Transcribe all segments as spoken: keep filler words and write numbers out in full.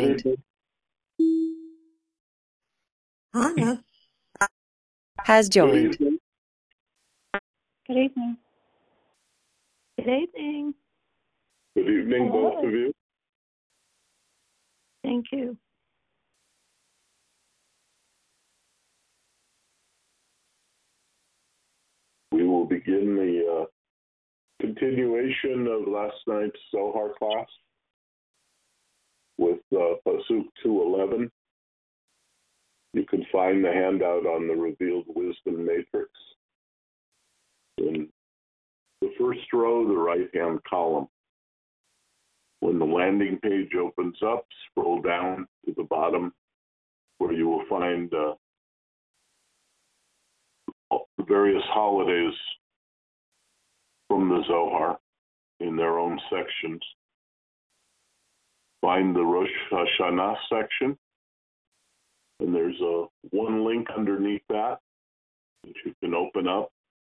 joined. Hannah Has joined. Good Good evening. Good evening. Good evening, Hello. both of you. Thank you. We will begin the uh, continuation of last night's Zohar class with uh, Pasuk two eleven. You can find the handout on the Revealed Wisdom Matrix. In the first row, the right-hand column. When the landing page opens up, scroll down to the bottom where you will find uh, the various holidays from the Zohar in their own sections. Find the Rosh Hashanah section, and there's a one link underneath that that you can open up.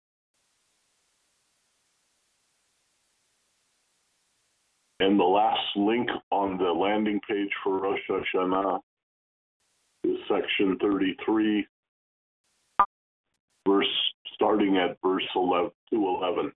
And the last link on the landing page for Rosh Hashanah is section thirty-three, verse starting at verse eleven, two eleven.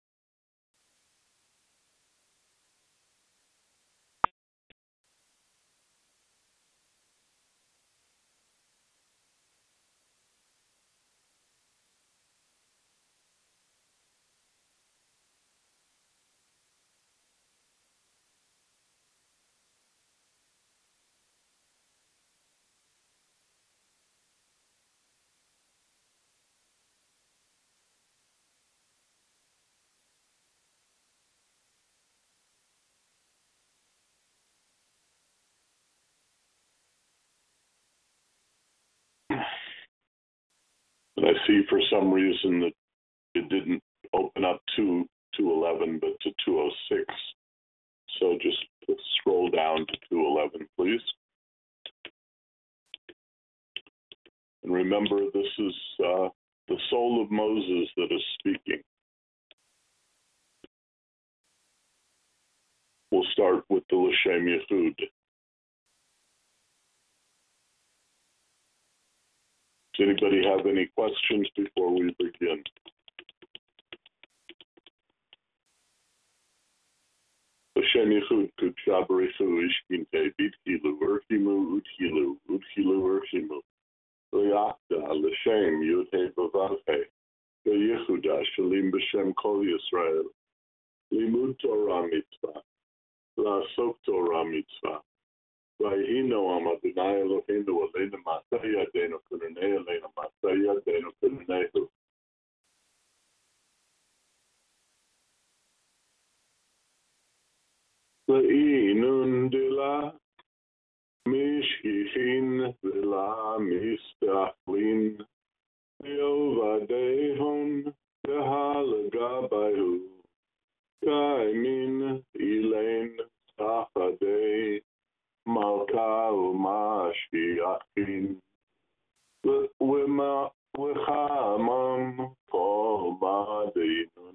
And I see for some reason that it didn't open up to two eleven, but to two oh six. So just scroll down to two eleven, please. And remember, this is uh, the soul of Moses that is speaking. We'll start with the L'Shem Yehud. Does anybody have any questions before we begin? L'Shem Yehud, Kudsha Barichu, Ishkinte, Bitkilu, Urchimu, Utkilu, Utkilu, Urchimu, L'Yakda, L'Shem, Yudhe Bavavhe, L'Yehuda, Shalim B'Shem Kol Yisrael, Limud Torah Mitzvah, La'asok Torah Mitzvah, Vayhino Am Adonai Eloheinu Aleinu Ma'aseh Yadeinu Kununei Aleinu Ma'aseh Yadeinu Kununeihu. Ve'inun Dila Mishkichin V'la Mistachlin Yovadehon Dehalagabayu Kaimin Ilain Sachadei Malka Umashiachin Wichamam Kol Madinun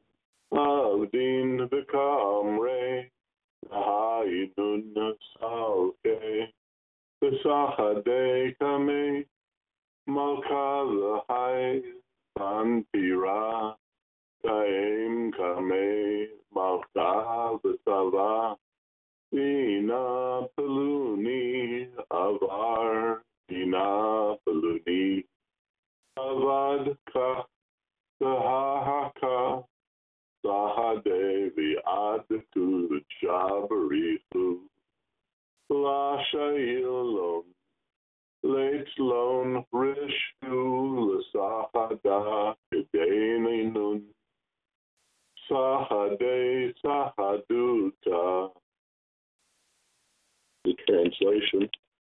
Avdin V'kamrei Haidun Salke V'sachadei Kamei Malka L'hai Pantira Kaim Kamei Malka V'tava Ina Peluni Avar Ina Peluni Avad Ka Sahaka Sahadevi Adku Jabaritu Lashailon Leitzlon Rishku L'Sahada Kedainun Sahade Sahaduta. The translation.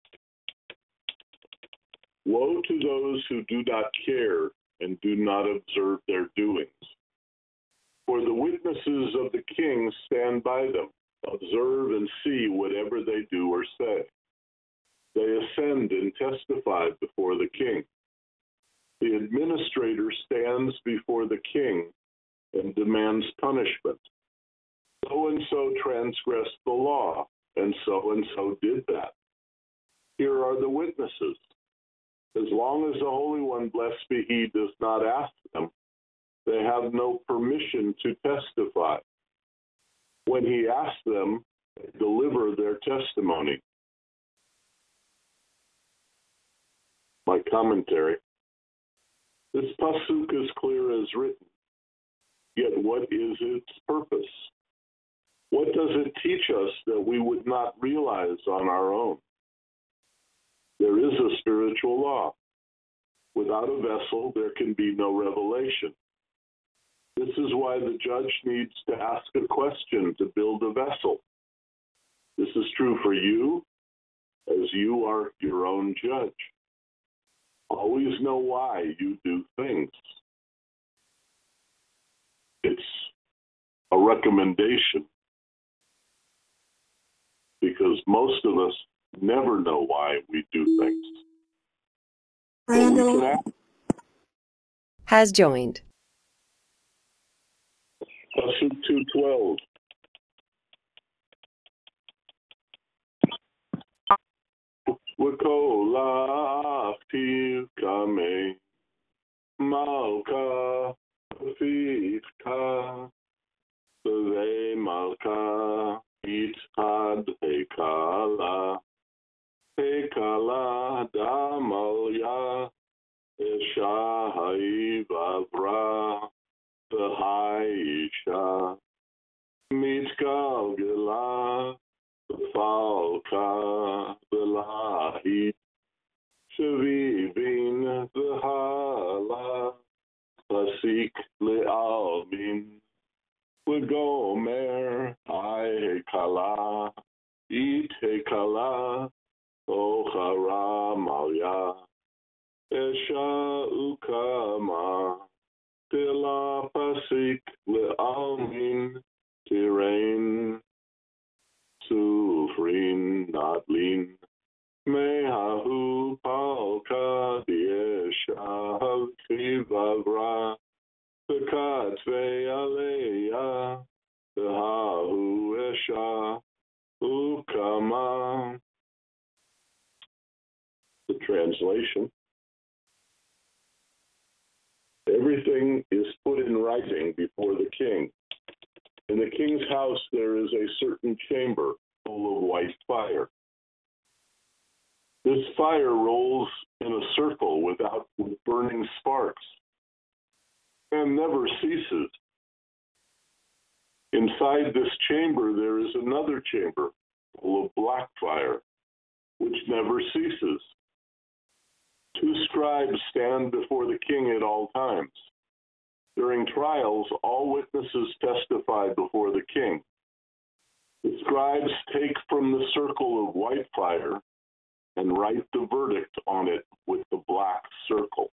Woe to those who do not care and do not observe their doings. For the witnesses of the king stand by them, observe and see whatever they do or say. They ascend and testify before the king. The administrator stands before the king and demands punishment. So and so transgressed the law, and so and so did that. are the witnesses. As long as the Holy One, blessed be He, does not ask them, they have no permission to testify. When He asks them, they deliver their testimony. My commentary. This pasuk is clear as written. Yet what is its purpose? What does it teach us that we would not realize on our own? There is a spiritual law. Without a vessel, there can be no revelation. This is why the judge needs to ask a question to build a vessel. This is true for you, as you are your own judge. Always know why you do things. It's a recommendation, because most of us never know why we do things. So we can ask. Has joined. Pasuk two twelve. W'kol achtiv kamei malka v'ifka v'vei malka itad hekala hekala damalya esha ha'ivavra v'ha'isha mitgalgela v'falka v'lahit shavivin v'hala pasik le'almin v'gomer ha'hekala it hekala ochara malya esha ukama tila pasik le'almin tirain sufrin nadlin mehahu palka diesha kivavra v'katve aleya v'hahu esha ukama. The translation. Everything is put in writing before the king. In the king's house there is a certain chamber full of white fire. This fire rolls in a circle without with burning sparks and never ceases. Inside this chamber there is another chamber full of black fire, which never ceases. Two scribes stand before the king at all times. During trials, all witnesses testify before the king. The scribes take from the circle of white fire and write the verdict on it with the black circle.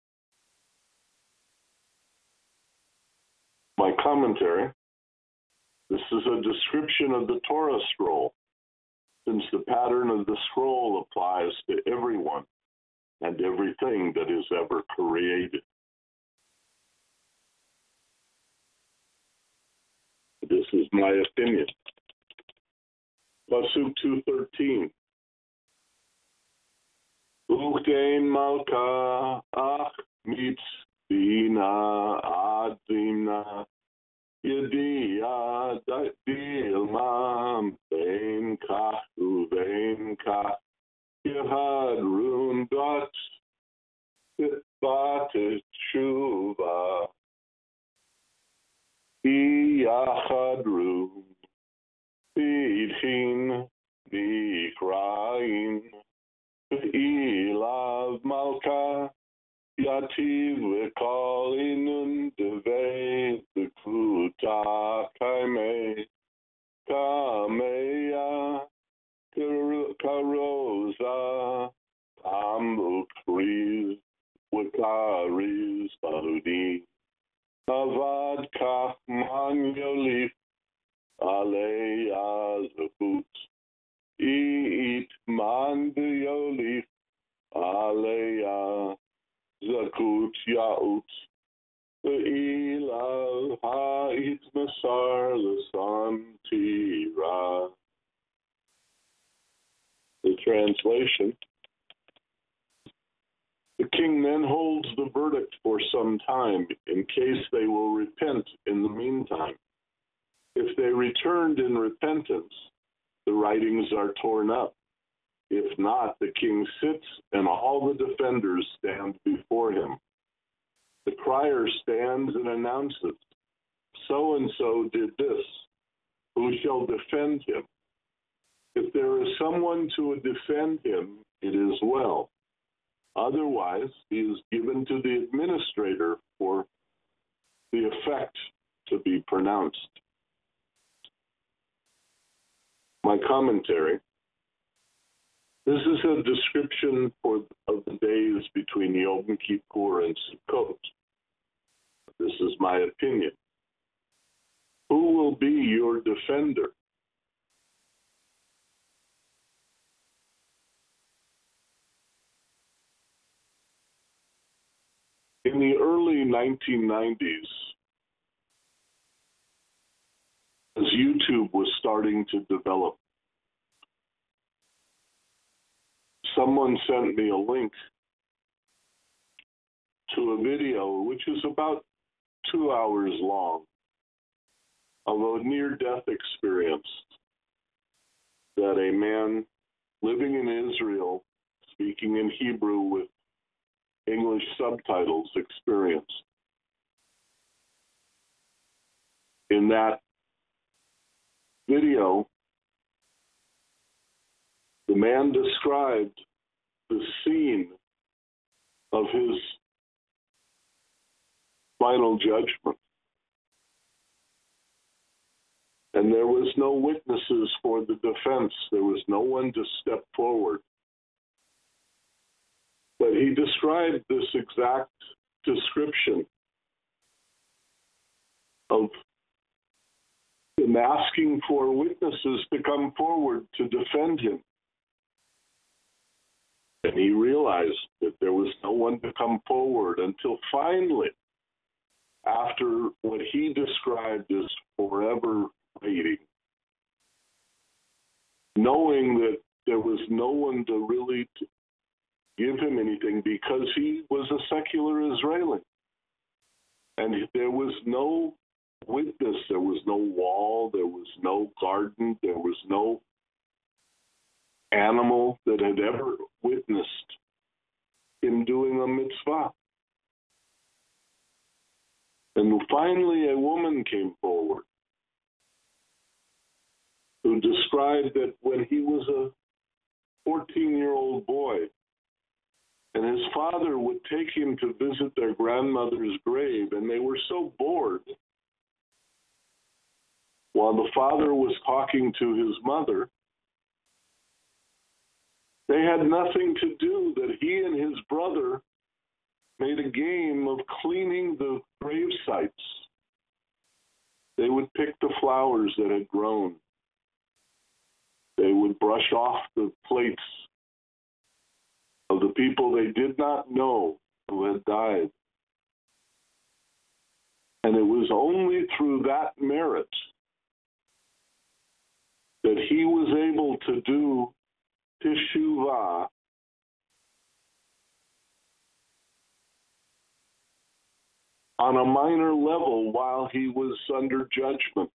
My commentary. This is a description of the Torah scroll, since the pattern of the scroll applies to everyone and everything that is ever created. This is my opinion. Pasuk two thirteen. Ukein malka ach mitzvina adimna yediya dilmam vein kach uvein kach yehadrun dot batet shuva yachadru Bidhin Bikraim Ilav Malka Yativ Vikalinun Deve Kuta Kaime Kameya Karoza Ambukriz Wikariz Baludi Avad Kachman Yolif Aleya Zakut Eat Man Yolif Aleya Zakut Yaut Ila Ha'it Masar Lasan Tira. The translation. The king then holds the verdict for some time in case they will repent in the meantime. If they returned in repentance, the writings are torn up. If not, the king sits and all the defenders stand before him. The crier stands and announces, "So-and-so did this. Who shall defend him?" If there is someone to defend him, it is well. Otherwise, he is given to the administrator for the effect to be pronounced. My commentary. This is a description for, of the days between Yom Kippur and Sukkot. This is my opinion. Who will be your defender? In the early nineteen nineties, as YouTube was starting to develop, someone sent me a link to a video which is about two hours long of a near-death experience that a man living in Israel, speaking in Hebrew with English subtitles, experienced. In that video, the man described the scene of his final judgment. And there was no witnesses for the defense. There was no one to step forward. But he described this exact description of him asking for witnesses to come forward to defend him. And he realized that there was no one to come forward until finally, after what he described as forever waiting, knowing that there was no one to really to give him anything because he was a secular Israeli. And there was no witness, there was no wall, there was no garden, there was no animal that had ever witnessed him doing a mitzvah. And finally a woman came forward who described that when he was a fourteen-year-old boy, and his father would take him to visit their grandmother's grave, and they were so bored, while the father was talking to his mother, they had nothing to do, that he and his brother made a game of cleaning the grave sites. They would pick the flowers that had grown. They would brush off the plates of the people they did not know who had died. And it was only through that merit that he was able to do teshuvah on a minor level while he was under judgment.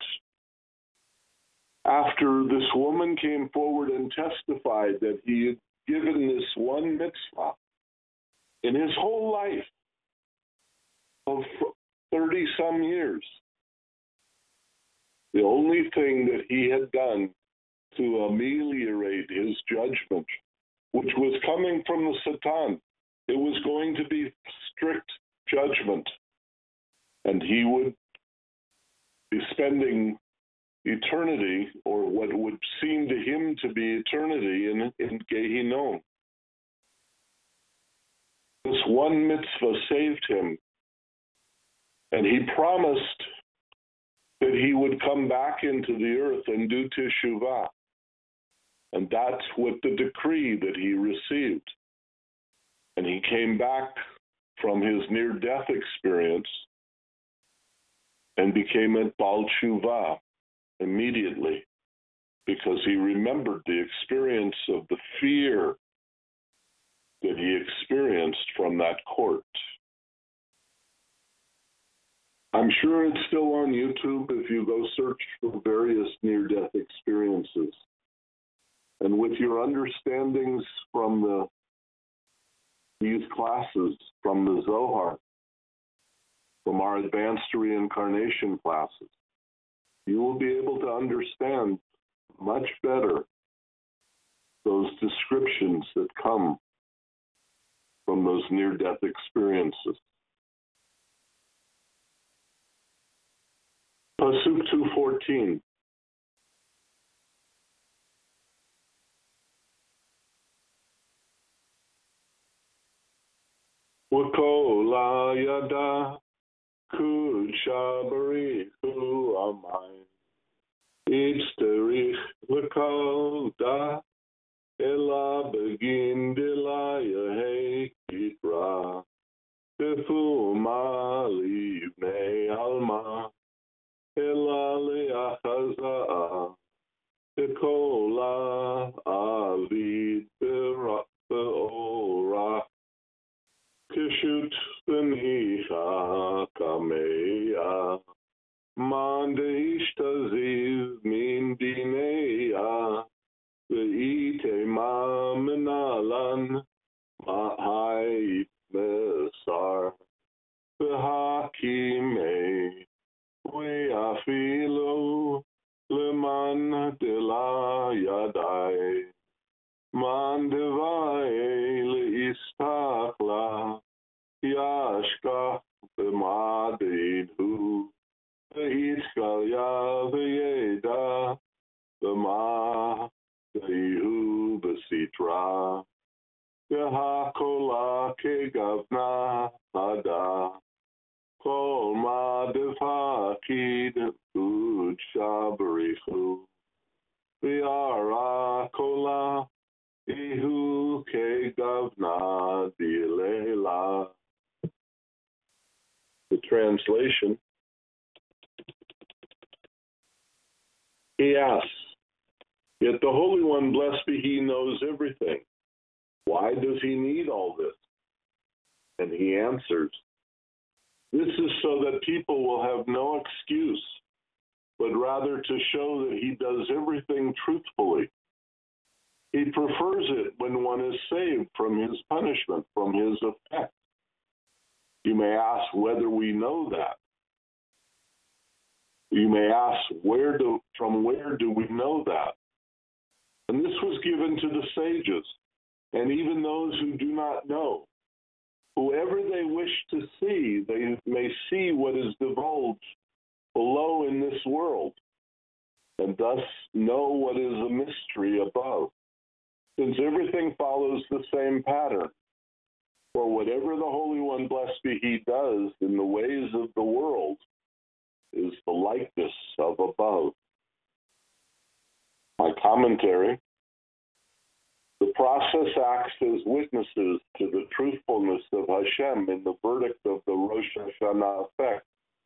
After this woman came forward and testified that he had given this one mitzvah in his whole life of thirty-some years, the only thing that he had done to ameliorate his judgment, which was coming from the Satan, it was going to be strict judgment, and he would be spending eternity, or what would seem to him to be eternity, in, in Gehinnom. This one mitzvah saved him, and he promised that he would come back into the earth and do teshuvah. And that's what the decree that he received. And he came back from his near-death experience and became a Baal Teshuvah immediately, because he remembered the experience of the fear that he experienced from from that court. I'm sure it's still on YouTube if you go search for various near-death experiences. And with your understandings from the these classes, from the Zohar, from our advanced reincarnation classes, you will be able to understand much better those descriptions that come from those near-death experiences. Pasuk two fourteen. W'kol yada kudsha barichu amay itzterich l'kol da ela begin delaya hekitra tefuma livnei alma ela leachaza tekola avid be'ora kishut b'nicha kameya mande ishtaziv min dineya ve'ite ma menalan ma'hait mesar v'hakimei ve'afilo leman dela yadai man devai le'istachla yashkach b'madinu ve'itchalya ve'yeda b'ma ve'hu b'sitra ve'hakola kegavna hada kol ma devakid udsha barichu ve'ara kola ihu kegavna dilela. The translation. He asks, yet the Holy One, blessed be He, knows everything. Why does He need all this? And He answers, this is so that people will have no excuse, but rather to show that He does everything truthfully. He prefers it when one is saved from His punishment, from His effect. You may ask whether we know that. You may ask, where do, from where do we know that? And this was given to the sages, and even those who do not know. Whoever they wish to see, they may see what is divulged below in this world, and thus know what is a mystery above. Since everything follows the same pattern, for whatever the Holy One, blessed be He, does in the ways of the world is the likeness of above. My commentary. The process acts as witnesses to the truthfulness of Hashem in the verdict of the Rosh Hashanah effect.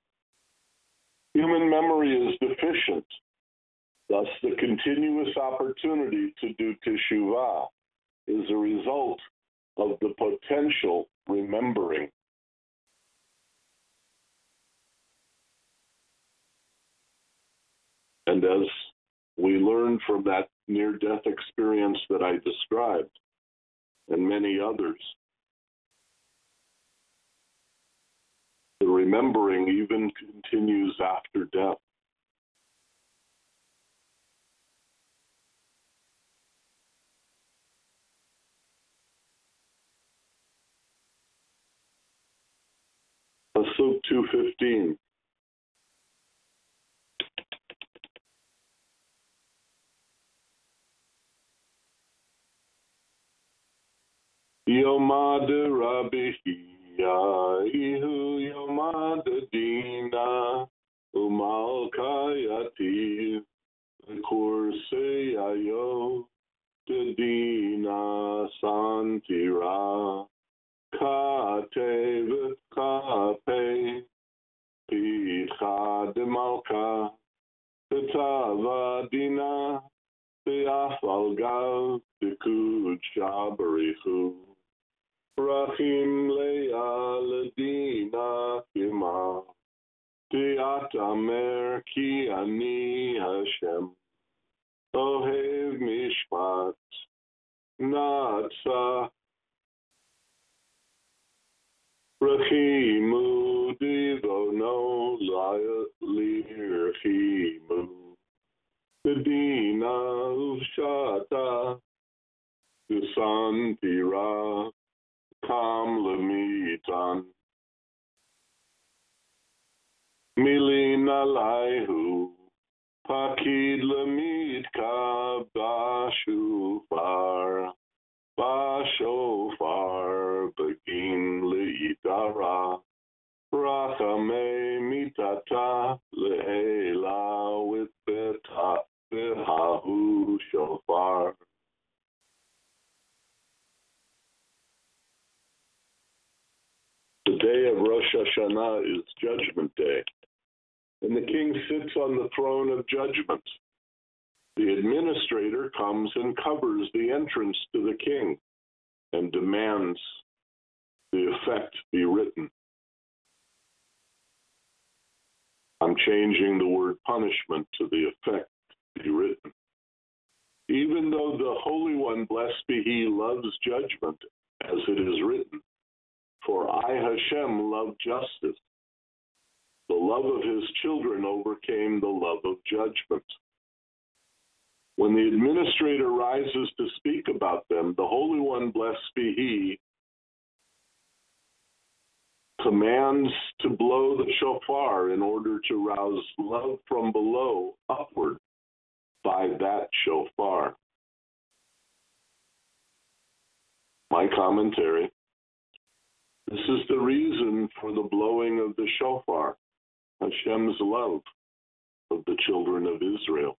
Human memory is deficient, thus the continuous opportunity to do teshuvah is a result of the potential remembering. And as we learn from that near-death experience that I described, and many others, the remembering even continues after death. Pasuk two fifteen. Yomad Rabbi Ihu Yomad Dina Umalkayati Kurseyayo Dina Santira Kate Kape Picha de Malka Tava Dina Beafalgav Dekud Shabarichu Rahim Leah Ladina Kima. Tiatamer Ki Ani Hashem. Ohev Mishpat. Natsa. Rahimu Divono Lirhimu. Medina Ushata. Santira. Kam Lamitan. Milina Laihu. Pakid Lamid Ka Bashufar. Bashofar Begin Leidara. Rachame Mitata Leela with Beta Behahu Shofar. The day of Rosh Hashanah is Judgment Day, and the king sits on the throne of judgment. The administrator comes and covers the entrance to the king and demands the effect be written. I'm changing the word punishment to the effect be written. Even though the Holy One, blessed be He, loves judgment, as it is written, for I, Hashem, love justice. The love of His children overcame the love of judgment. When the administrator rises to speak about them, the Holy One, blessed be He, commands to blow the shofar in order to rouse love from below upward by that shofar. My commentary. This is the reason for the blowing of the shofar, Hashem's love of the children of Israel.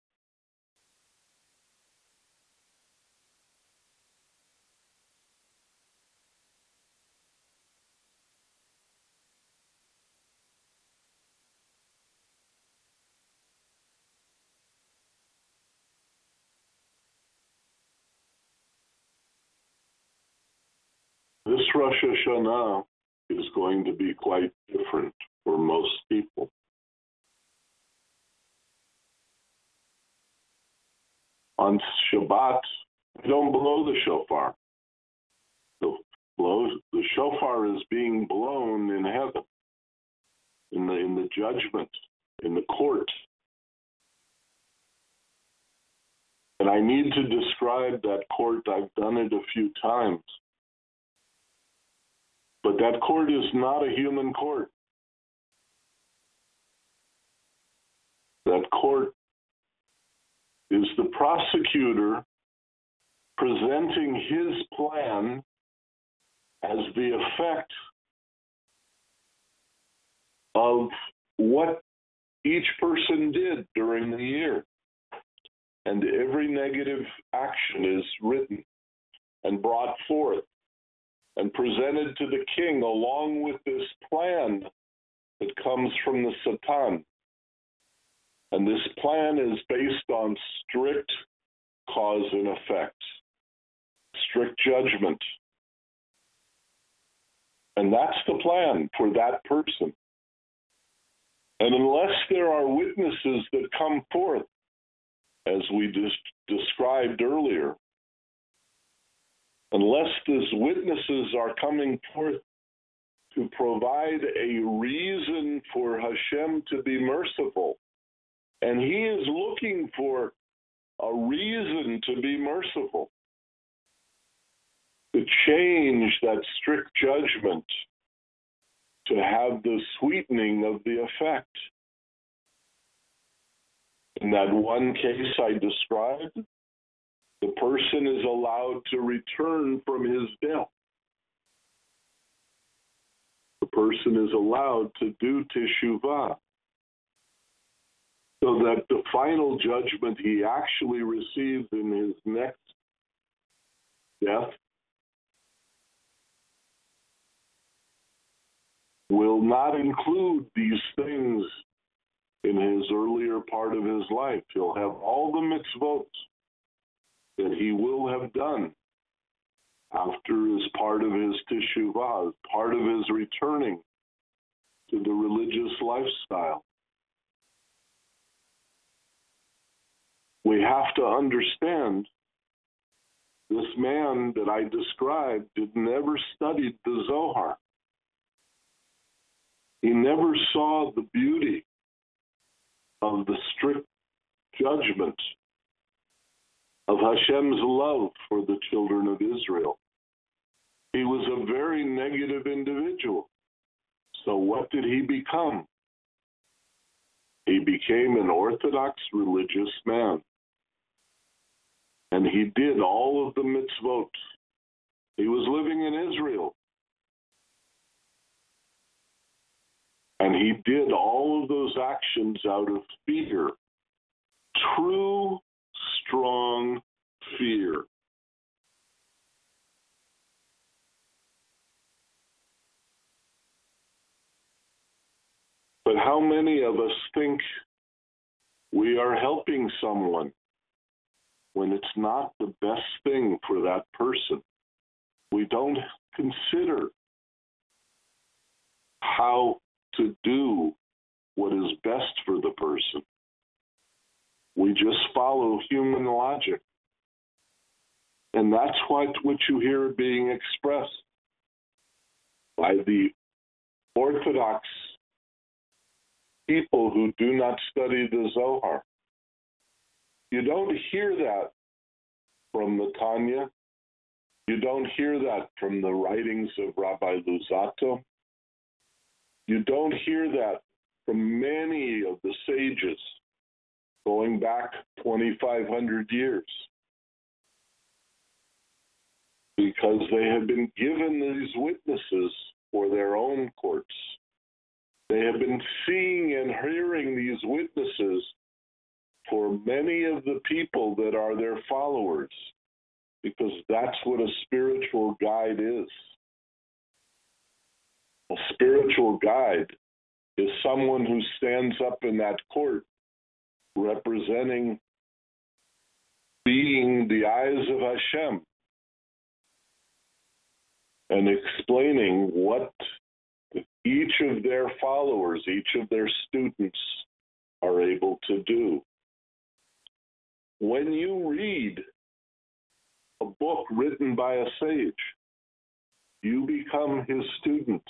This Rosh Hashanah is going to be quite different for most people. On Shabbat, we don't blow the shofar. The, blow, the shofar is being blown in heaven, in the, in the judgment, in the court. And I need to describe that court. I've done it a few times. But that court is not a human court. That court is the prosecutor presenting his plan as the effect of what each person did during the year. And every negative action is written and brought forth and presented to the king along with this plan that comes from the Satan. And this plan is based on strict cause and effect, strict judgment. And that's the plan for that person. And unless there are witnesses that come forth, as we just described earlier, unless these witnesses are coming forth to provide a reason for Hashem to be merciful, and He is looking for a reason to be merciful, to change that strict judgment, to have the sweetening of the effect. In that one case I described, the person is allowed to return from his death. The person is allowed to do teshuvah, so that the final judgment he actually receives in his next death will not include these things in his earlier part of his life. He'll have all the mitzvot that he will have done after as part of his teshuvah, part of his returning to the religious lifestyle. We have to understand this man that I described did never studied the Zohar. He never saw the beauty of the strict judgment of Hashem's love for the children of Israel. He was a very negative individual. So what did he become? He became an Orthodox religious man. And he did all of the mitzvot. He was living in Israel. And he did all of those actions out of fear. True, strong fear. But how many of us think we are helping someone when it's not the best thing for that person? We don't consider how to do what is best for the person. We just follow human logic. And that's what, what you hear being expressed by the Orthodox people who do not study the Zohar. You don't hear that from the Tanya. You don't hear that from the writings of Rabbi Luzzatto. You don't hear that from many of the sages going back twenty-five hundred years, because they have been given these witnesses for their own courts. They have been seeing and hearing these witnesses for many of the people that are their followers, because that's what a spiritual guide is. A spiritual guide is someone who stands up in that court representing, being the eyes of Hashem, and explaining what each of their followers, each of their students are able to do. When you read a book written by a sage, you become his student.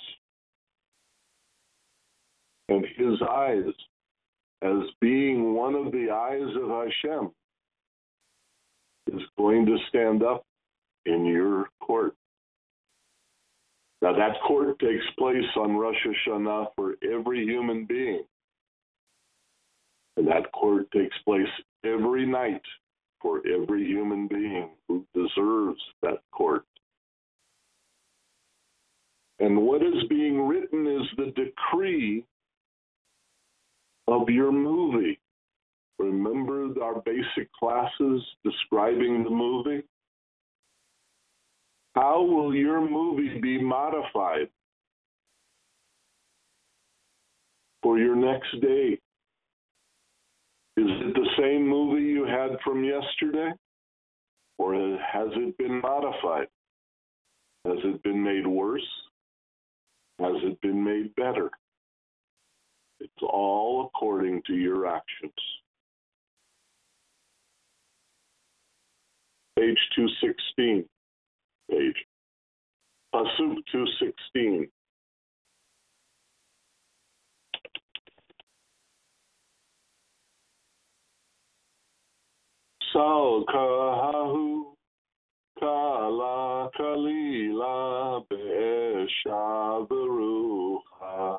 And his eyes, as being one of the eyes of Hashem, is going to stand up in your court. Now, that court takes place on Rosh Hashanah for every human being. And that court takes place every night for every human being who deserves that court. And what is being written is the decree of your movie. Remember our basic classes describing the movie? How will your movie be modified for your next day? Is it the same movie you had from yesterday? Or has it been modified? Has it been made worse? Has it been made better? It's all according to your actions. Page two sixteen. Page. Pasuk two sixteen. Sal kahahu kala kalila be'esha berucha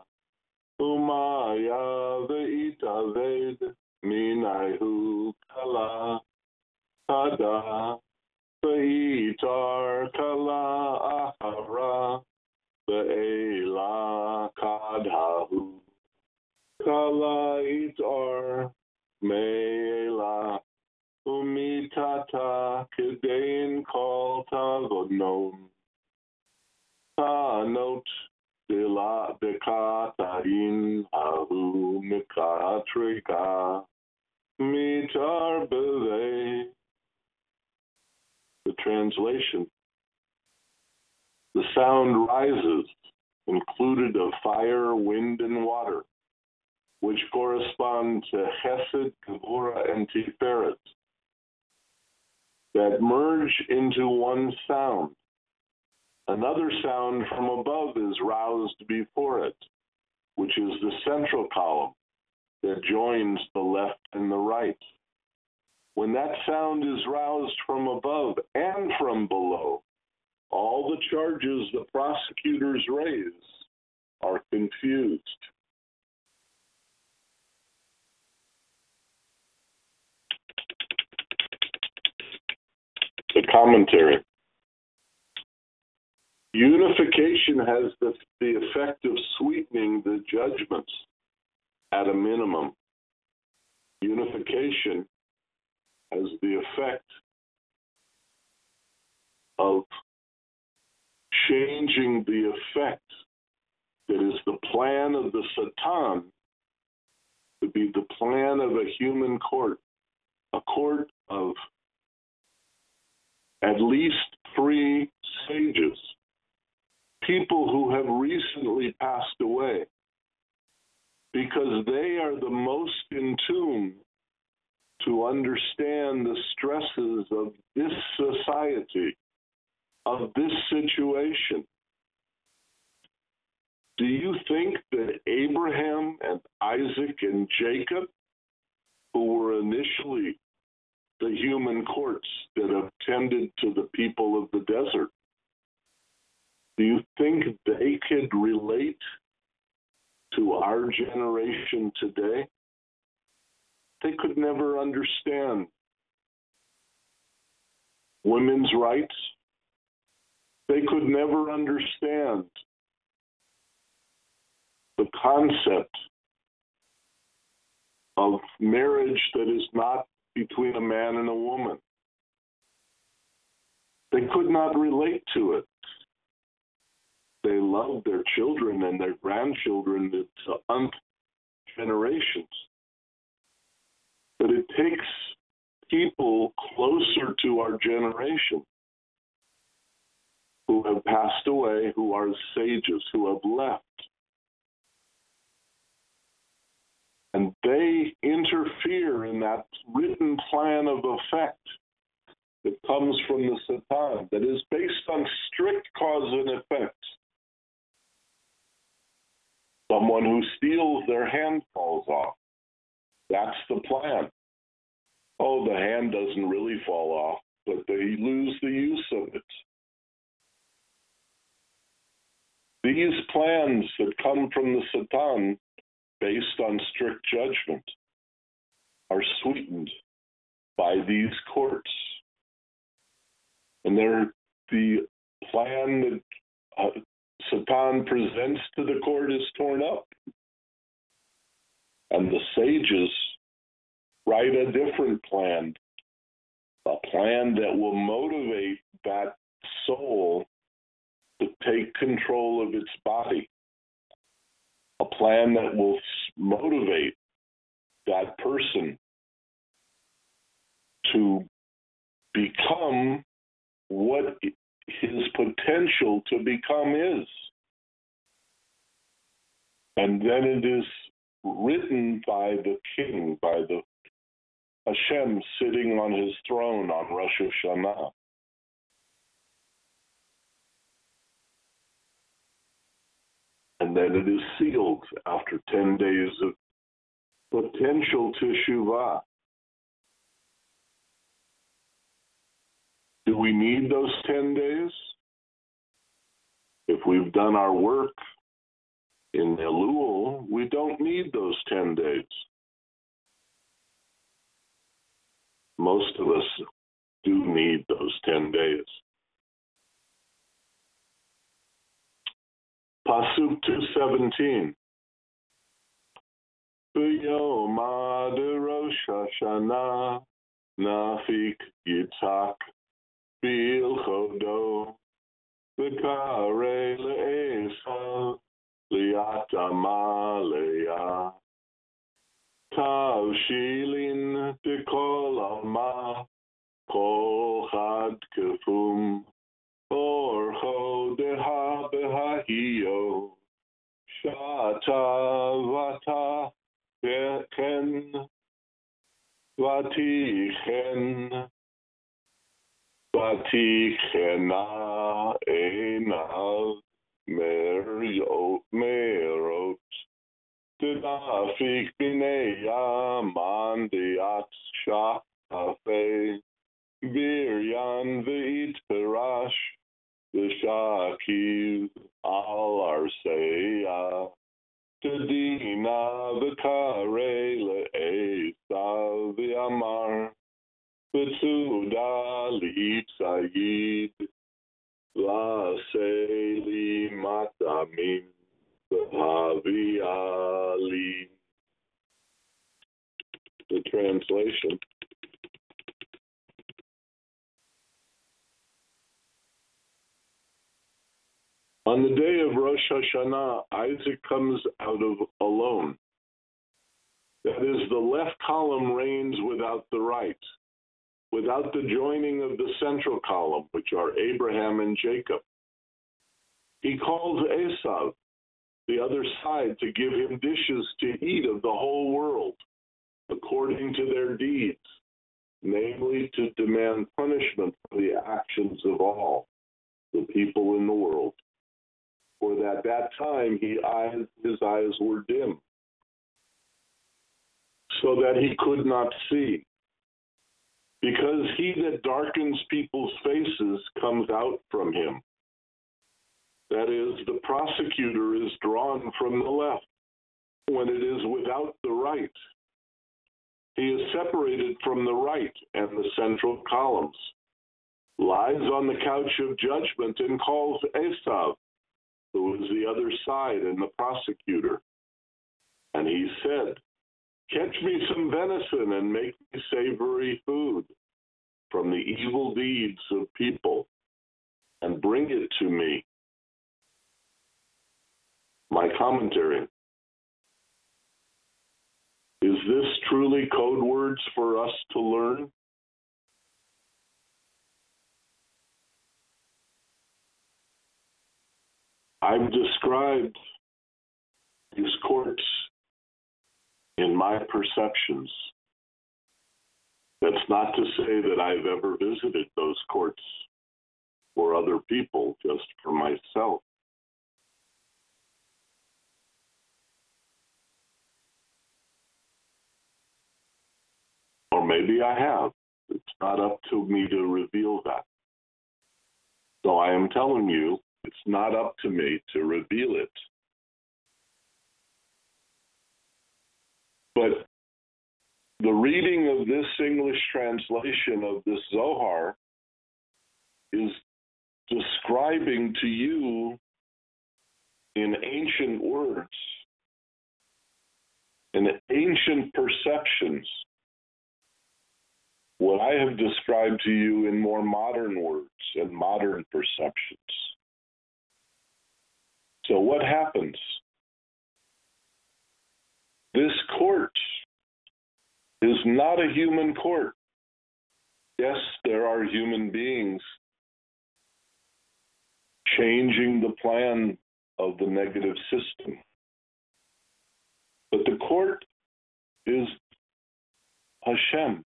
umaya ve'itaved minahu kala kada ve'itar kala ahara ve'ela kadhahu kala itar me'ela umitata kedain kol tavodnom tanot dela dekatain ahu mikatrika mitar beve. The translation: sound rises, included of fire, wind, and water, which correspond to Chesed, Gevurah, and Tiferet, that merge into one sound. Another sound from above is roused before it, which is the central column that joins the left and the right. When that sound is roused from above and from below, all the charges the prosecutors raise are confused. The commentary. Unification has the, the effect of sweetening the judgments at a minimum. Unification has the effect of changing the effect that is the plan of the Satan to be the plan of a human court, a court of at least three sages, people who have recently passed away, because they are the most in tune to understand the stresses of this society, of this situation. Do you think that Abraham and Isaac and Jacob, who were initially the human courts that have tended to the people of the desert, do you think they could relate to our generation today? They could never understand women's rights. They could never understand the concept of marriage that is not between a man and a woman. They could not relate to it. They love their children and their grandchildren to nth generations. But it takes people closer to our generation who have passed away, who are sages, who have left. And they interfere in that written plan of effect that comes from the Satan, that is based on strict cause and effect. Someone who steals, their hand falls off. That's the plan. Oh, the hand doesn't really fall off, but they lose the use of it. These plans that come from the Satan, based on strict judgment, are sweetened by these courts. And they're the plan that uh, Satan presents to the court is torn up. And the sages write a different plan, a plan that will motivate that soul to take control of its body, a plan that will motivate that person to become what his potential to become is. And then it is written by the king, by the Hashem sitting on his throne on Rosh Hashanah. And then it is sealed after ten days of potential teshuvah. Do we need those ten days? If we've done our work in Elul, we don't need those ten days. Most of us do need those ten days. Pasuk two seventeen. B'yom ad Rosh Hashanah nafik Yitzhak b'ilchodo v'karei le'esav li'atama le'ah tavshilin dekol alma kol chad kefum orcho deha Hahiyo Shata Vata Ken Vatichen Vatichena Enav Merot Merot Dinafik Bineya Mandiat Shafe Viryan Veit Pirash Vishakiv Al Arseya Tadina Vikare Le'esa Viamar Vitsuda Lit Sayid Laseli Matamin Haviali. The translation. On the day of Rosh Hashanah, Isaac comes out of alone. That is, the left column reigns without the right, without the joining of the central column, which are Abraham and Jacob. He calls Esav, the other side, to give him dishes to eat of the whole world, according to their deeds, namely to demand punishment for the actions of all the people in the world. For that at that time he eyes, his eyes were dim, so that he could not see. Because he that darkens people's faces comes out from him. That is, the prosecutor is drawn from the left when it is without the right. He is separated from the right and the central columns, lies on the couch of judgment, and calls Esav, who is the other side and the prosecutor. And he said, "Catch me some venison and make me savory food from the evil deeds of people, and bring it to me." My commentary. Is this truly code words for us to learn? I've described these courts in my perceptions. That's not to say that I've ever visited those courts for other people, just for myself. Or maybe I have. It's not up to me to reveal that. So I am telling you, it's not up to me to reveal it. But the reading of this English translation of this Zohar is describing to you in ancient words, in ancient perceptions, what I have described to you in more modern words and modern perceptions. So what happens? This court is not a human court. Yes, there are human beings changing the plan of the negative system. But the court is Hashem.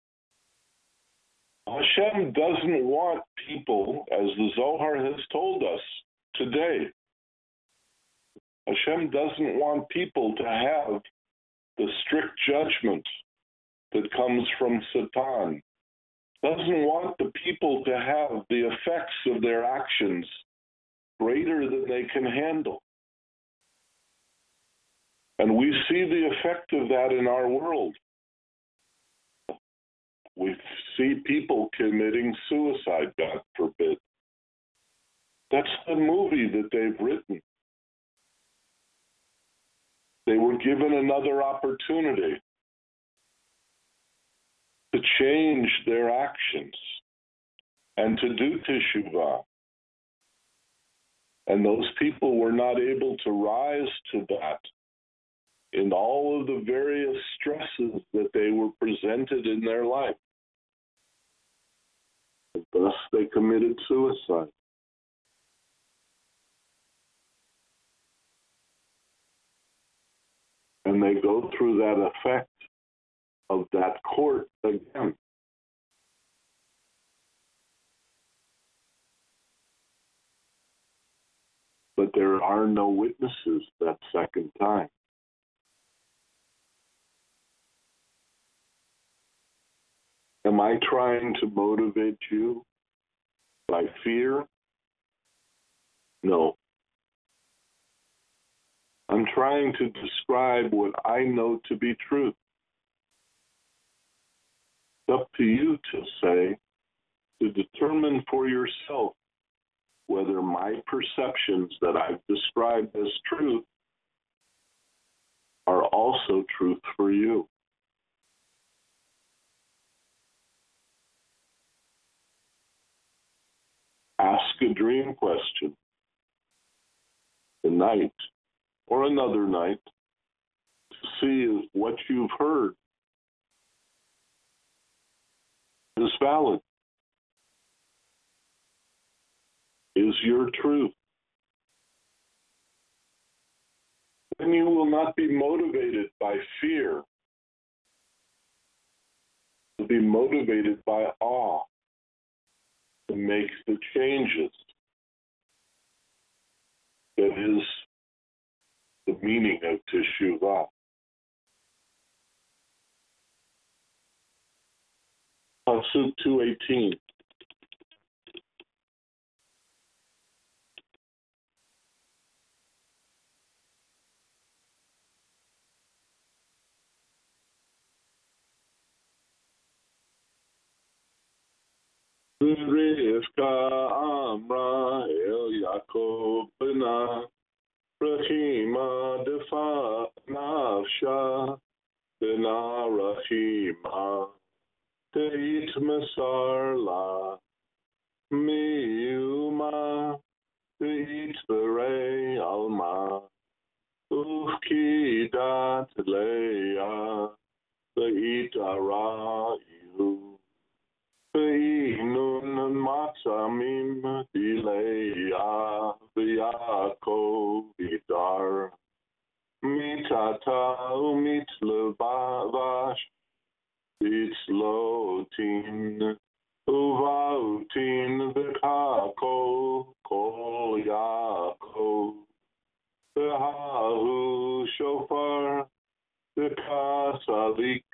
Hashem doesn't want people, as the Zohar has told us today, Hashem doesn't want people to have the strict judgment that comes from Satan. Doesn't want the people to have the effects of their actions greater than they can handle. And we see the effect of that in our world. We see people committing suicide, God forbid. That's the movie that they've written. They were given another opportunity to change their actions and to do teshuvah. And those people were not able to rise to that in all of the various stresses that they were presented in their life. And thus they committed suicide. they go through that effect of that court again. But there are no witnesses that second time. Am I trying to motivate you by fear? No. I'm trying to describe what I know to be truth. It's up to you to say, to determine for yourself whether my perceptions that I've described as truth are also truth for you. Ask a dream question tonight or another night to see if what you've heard is valid, is your truth. Then you will not be motivated by fear. You'll be motivated by awe to make the changes. That is the meaning of Teshuvah. Pasuk two eighteen. Rivka Amra El Yaakov Bena Rahima Defa Nafsha Bena Rahima Teit Masar La Miuma Teit Bere Alma Ufkidat Leia Teit Ara Ihu Ve'inun matzamim dileya v'yakov idar mitata umitlavash itzlotin uvautin v'kakol kol yakov v'hahu shofar v'kasalik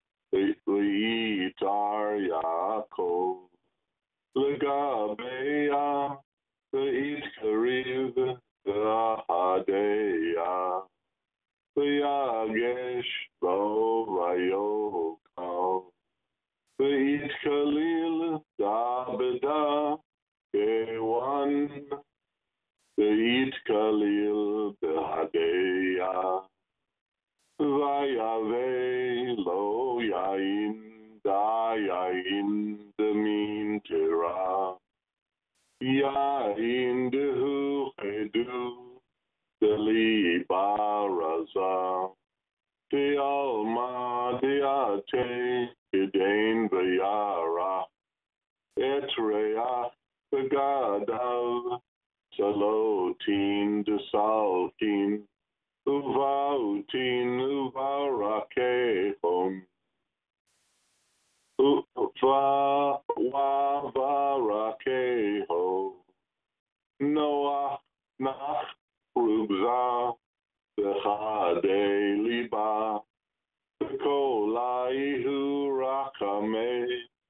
V'yitar Yaakov L'gabeya V'yitkariv V'hadeya V'yagesh Bo V'yokal V'yitkalil Dabeda Kewan V'yitkalil V'hadeya Vayave lo yain da yain demin tera yain dehu hedu deli baraza de alma deate edain vayara etreya begadav salotin desalkin Uvautin uvarakehom Uva wavarakeho Noah nach rubza Bechade liba Bekolaihu rakame.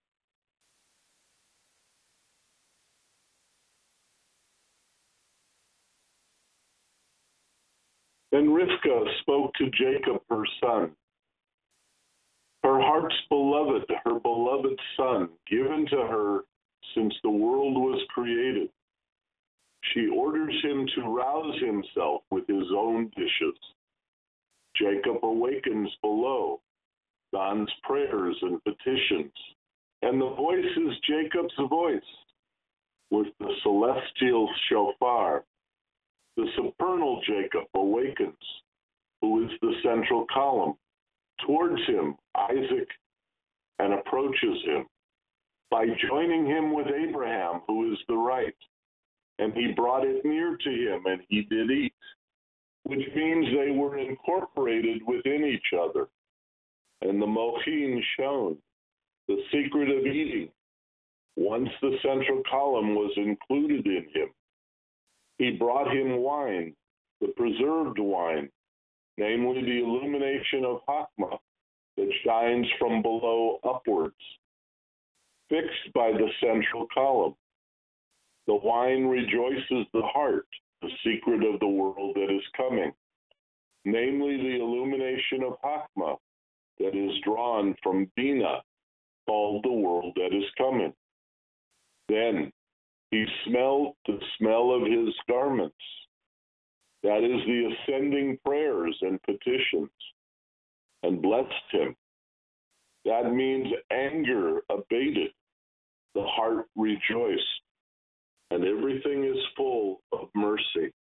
Then Rivka spoke to Jacob, her son, her heart's beloved, her beloved son, given to her since the world was created. She orders him to rouse himself with his own dishes. Jacob awakens below, Don's prayers and petitions, and the voice is Jacob's voice with the celestial shofar. The supernal Jacob awakens, who is the central column, towards him, Isaac, and approaches him by joining him with Abraham, who is the right. And he brought it near to him, and he did eat. which means they were incorporated within each other. And the Mochin shone the secret of eating once the central column was included in him. He brought him wine, the preserved wine, namely the illumination of Hakma that shines from below upwards, fixed by the central column. The wine rejoices the heart, the secret of the world that is coming, namely the illumination of Hakma that is drawn from Bina, called the world that is coming. Then he smelled the smell of his garments, that is the ascending prayers and petitions, and blessed him. That means anger abated, the heart rejoiced, and everything is full of mercy.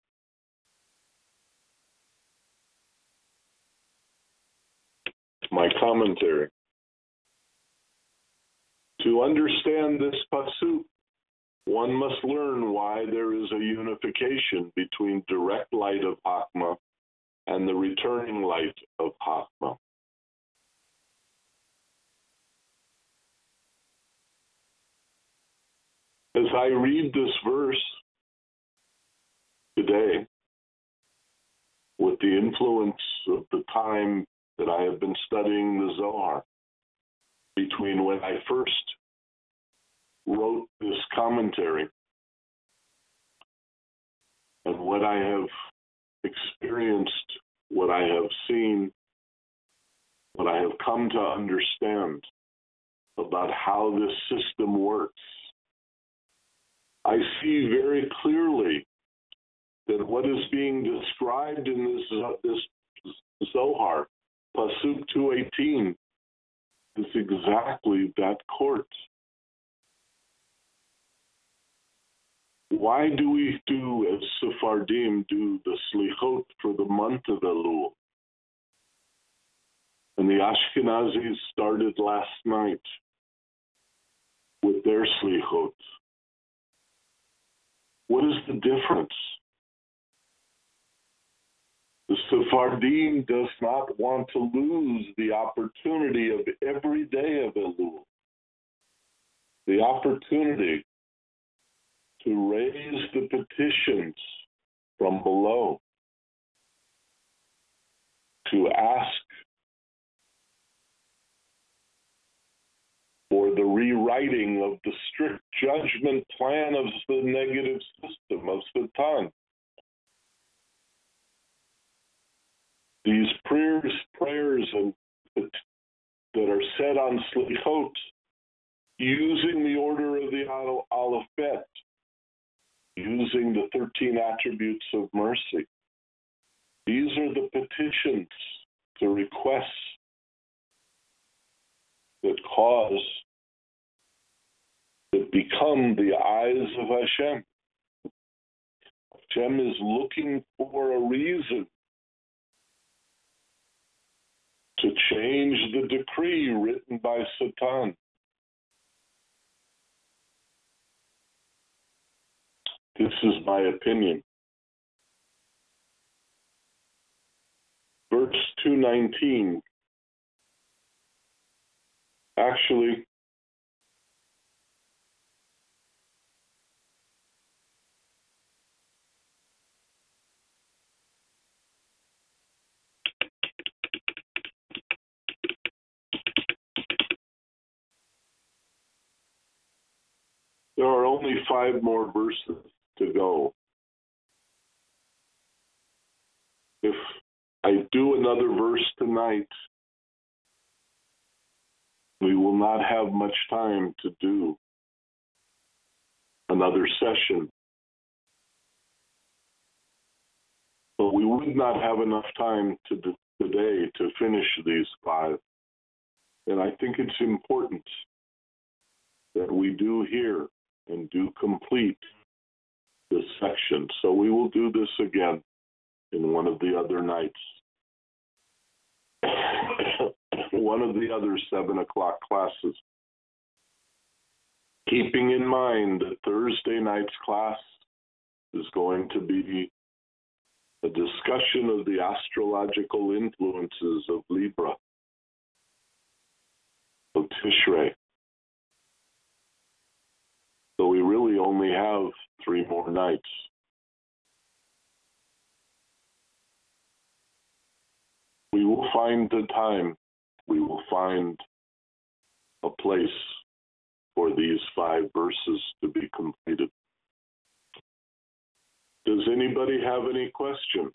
My commentary. To understand this pasuk, one must learn why there is a unification between direct light of Hakma and the returning light of Hakma. As I read this verse today, with the influence of the time that I have been studying the Zohar, between when I first wrote this commentary and what I have experienced, what I have seen, what I have come to understand about how this system works, I see very clearly that what is being described in this, this Zohar, Pasuk two eighteen, is exactly that court. Why do we do, as Sephardim, do the Slichot for the month of Elul? And the Ashkenazis started last night with their Slichot. What is the difference? The Sephardim does not want to lose the opportunity of every day of Elul, the opportunity to raise the petitions from below, to ask for the rewriting of the strict judgment plan of the negative system of Satan. These prayers, prayers and, that are said on Slichot, using the order of the Aleph Bet, using the thirteen attributes of mercy. These are the petitions, the requests that cause, that become the eyes of Hashem. Hashem is looking for a reason to change the decree written by Satan. This is my opinion. Verse two nineteen. Actually, there are only five more verses to go. If I do another verse tonight, we will not have much time to do another session. But we would not have enough time to do, today to finish these five. And I think it's important that we do here and do complete this section. So we will do this again in one of the other nights. One of the other seven o'clock classes. Keeping in mind that Thursday night's class is going to be a discussion of the astrological influences of Libra, of Tishrei. So we really only have three more nights. We will find the time, we will find a place for these five verses to be completed. Does anybody have any questions?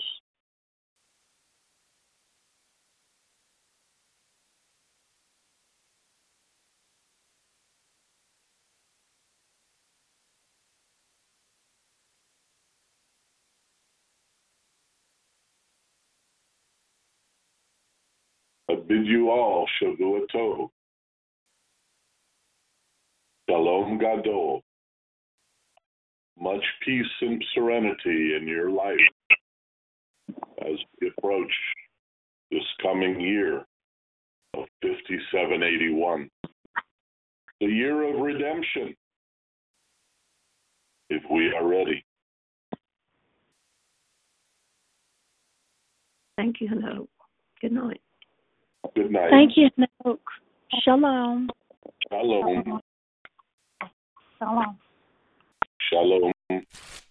I bid you all Shavua Tov. Shalom Gadol. Much peace and serenity in your life as we approach this coming year of fifty-seven eighty-one. The year of redemption, if we are ready. Thank you, Hanoch. Good night. Good night. Thank you, Hanoch. Shalom. Shalom. Shalom. Shalom.